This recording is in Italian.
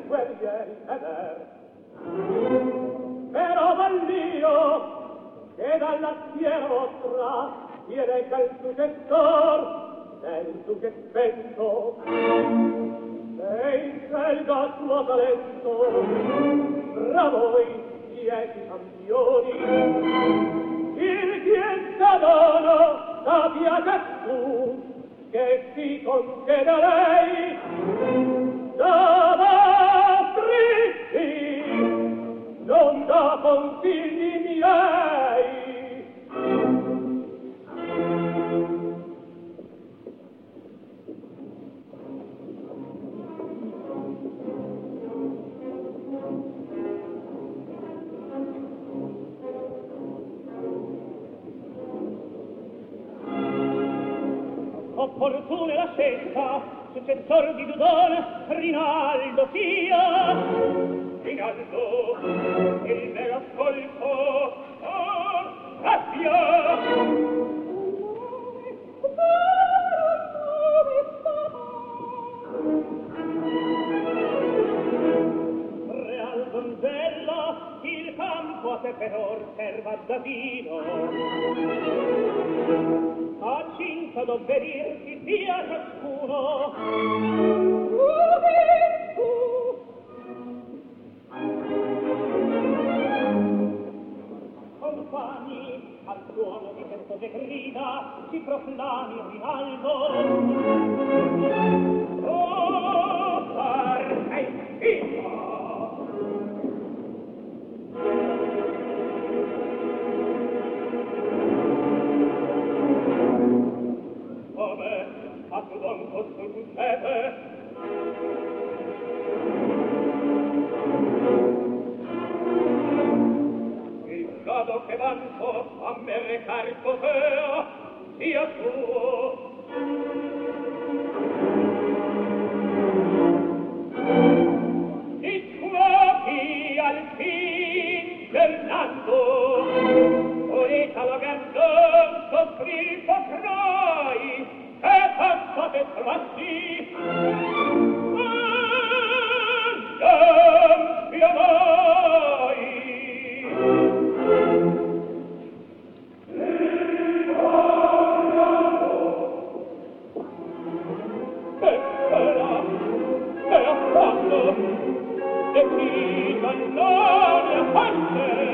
guerrieri veder. Però vall'io che dalla schiera vostra viene il successor del successento e in selga suo talento tra voi siete campioni. Il chiesa dono sappia ciascun che si concede a lei da vostri sì, non da consigli miei. Opportuna la scelta, successor di Dudon, Rinaldo sia. Rinaldo, il vero ascolto, abbia. Real donzella, il campo a te per or serva da vino. A cinta d'obberirsi sia ciascuno. Compagni, al suono di festose grida si proclami Rinaldo. Oh, parla in vivo! A tu don posto succede il grado che vanto a me recar poter sia tuo. I fuochi al fin Fernando voleta la grandor soffrir potrai e passate tratti non spiamai e affatto e chi non ha parte